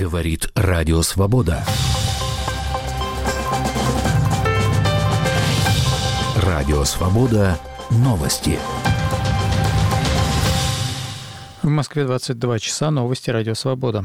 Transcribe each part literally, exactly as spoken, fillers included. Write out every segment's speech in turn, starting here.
Говорит Радио Свобода. Радио Свобода. Новости. В Москве двадцать два часа. Новости Радио Свобода.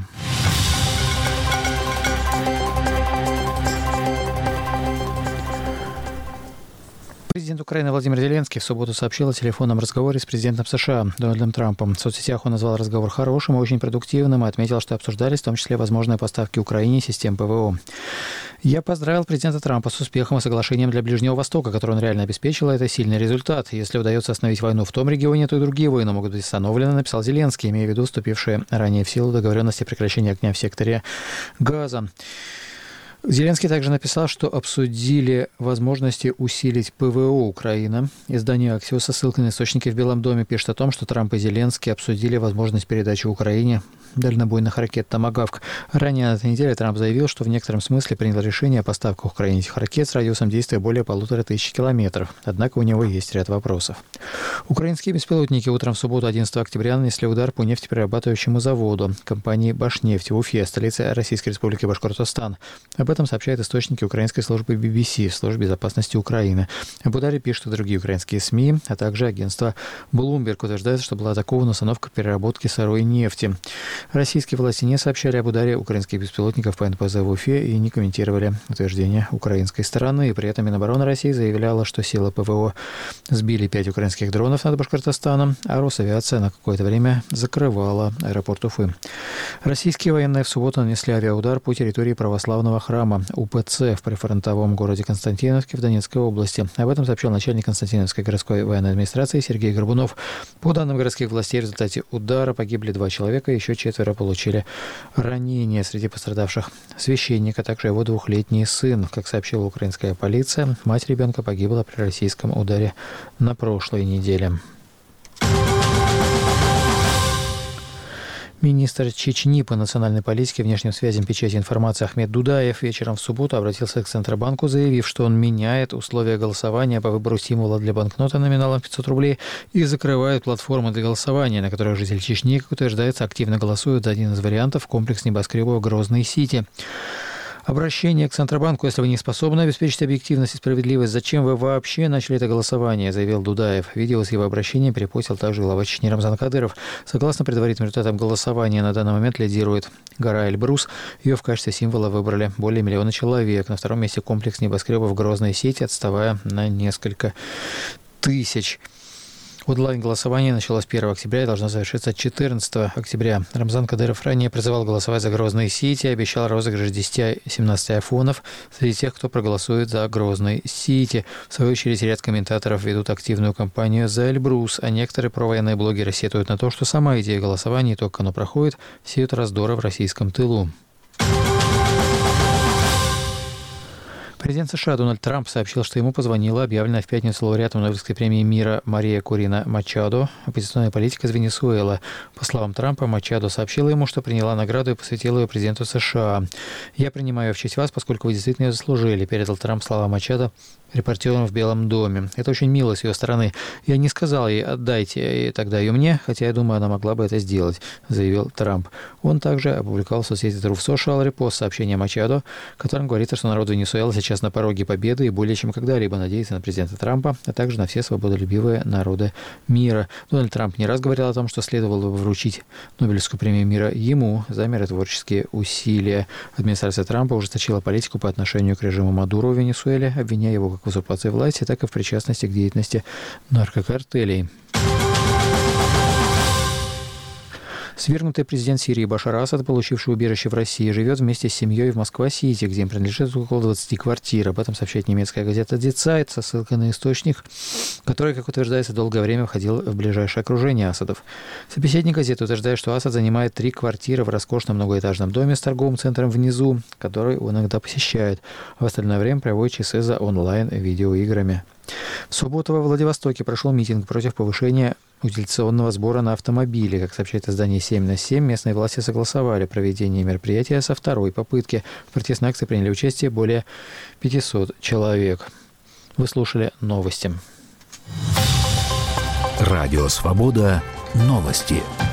Президент Украины Владимир Зеленский в субботу сообщил о телефонном разговоре с президентом США Дональдом Трампом. В соцсетях он назвал разговор хорошим и очень продуктивным и отметил, что обсуждались в том числе возможные поставки Украине систем ПВО. Я поздравил президента Трампа с успехом и соглашением для Ближнего Востока, которое он реально обеспечил. Это сильный результат. Если удается остановить войну в том регионе, то и другие войны могут быть остановлены, написал Зеленский, имея в виду вступившие ранее в силу договоренности о прекращении огня в секторе Газа. Зеленский также написал, что обсудили возможности усилить ПВО Украины. Издание «Аксиос» со ссылкой на источники в Белом доме пишет о том, что Трамп и Зеленский обсудили возможность передачи Украине дальнобойных ракет «Томагавк». Ранее на этой неделе Трамп заявил, что в некотором смысле принял решение о поставках Украине этих ракет с радиусом действия более полутора тысяч километров. Однако у него есть ряд вопросов. Украинские беспилотники утром в субботу одиннадцатого октября нанесли удар по нефтеперерабатывающему заводу компании «Башнефть» в Уфе, столице Российской Республики Башкортостан. Об этом сообщают источники украинской службы би би си, службы безопасности Украины. Об ударе пишут и другие украинские СМИ, а также агентство Bloomberg утверждает, что была атакована установка переработки сырой нефти. Российские власти не сообщали об ударе украинских беспилотников по эн пэ зэ в Уфе и не комментировали утверждения украинской стороны. И при этом Минобороны России заявляла, что силы ПВО сбили пять украинских дронов над Башкортостаном, а Росавиация на какое-то время закрывала аэропорт Уфы. Российские военные в субботу нанесли авиаудар по территории православного храма у пэ цэ в прифронтовом городе Константиновке в Донецкой области. Об этом сообщил начальник Константиновской городской военной администрации Сергей Горбунов. По данным городских властей, в результате удара погибли два человека, еще четверо получили ранения. Среди пострадавших священник, а также его двухлетний сын. Как сообщила украинская полиция, мать ребенка погибла при российском ударе на прошлой неделе. Министр Чечни по национальной политике, внешним связям, печати и информации Ахмед Дудаев вечером в субботу обратился к Центробанку, заявив, что он меняет условия голосования по выбору символа для банкноты номиналом пятьсот рублей и закрывает платформы для голосования, на которых жители Чечни, как утверждается, активно голосуют за один из вариантов комплекс небоскребов Грозный-Сити. Обращение к Центробанку: если вы не способны обеспечить объективность и справедливость, зачем вы вообще начали это голосование, заявил Дудаев. Видео с его обращением перепостил также глава Чечни Рамзан Кадыров. Согласно предварительным результатам голосования, на данный момент лидирует гора Эльбрус. Ее в качестве символа выбрали более миллиона человек. На втором месте комплекс небоскребов Грозный-Сити, отставая на несколько тысяч. Онлайн-голосование началось первого октября и должно завершиться четырнадцатого октября. Рамзан Кадыров ранее призывал голосовать за Грозный-Сити и обещал розыгрыш десяти-семнадцати айфонов среди тех, кто проголосует за Грозный-Сити. В свою очередь, ряд комментаторов ведут активную кампанию за Эльбрус, а некоторые провоенные блогеры сетуют на то, что сама идея голосования и то, как оно проходит, сеют раздоры в российском тылу. Президент США Дональд Трамп сообщил, что ему позвонила объявленная в пятницу лауреатом Нобелевской премии мира Мария Корина Мачадо, оппозиционная политика из Венесуэлы. По словам Трампа, Мачадо сообщила ему, что приняла награду и посвятила ее президенту США. «Я принимаю ее в честь вас, поскольку вы действительно ее заслужили», передал Трамп слова Мачадо репортерам в Белом доме. «Это очень мило с ее стороны. Я не сказал ей: отдайте тогда ее мне, хотя я думаю, она могла бы это сделать», заявил Трамп. Он также опубликовал в соцсети Truth Social репост сообщения Мачадо, в котором говорится, что народ Венесуэлы сейчас на пороге победы и более чем когда-либо надеется на президента Трампа, а также на все свободолюбивые народы мира. Дональд Трамп не раз говорил о том, что следовало бы вручить Нобелевскую премию мира ему за миротворческие усилия. Администрация Трампа ужесточила политику по отношению к режиму Мадуро в Венесуэле, обвиняя его как в узурпации власти, так и в причастности к деятельности наркокартелей. Свергнутый президент Сирии Башар Асад, получивший убежище в России, живет вместе с семьей в Москва-Сити, где им принадлежит около двадцати квартир. Об этом сообщает немецкая газета Die Zeit со ссылкой на источник, который, как утверждается, долгое время входил в ближайшее окружение Асадов. Собеседник газеты утверждает, что Асад занимает три квартиры в роскошном многоэтажном доме с торговым центром внизу, который он иногда посещает, а в остальное время проводит часы за онлайн-видеоиграми. В субботу во Владивостоке прошел митинг против повышения утилизационного сбора на автомобили. Как сообщает издание семь на семь, местные власти согласовали проведение мероприятия со второй попытки. В протестной акции приняли участие более пятисот человек. Вы слушали новости. Радио Свобода. Новости.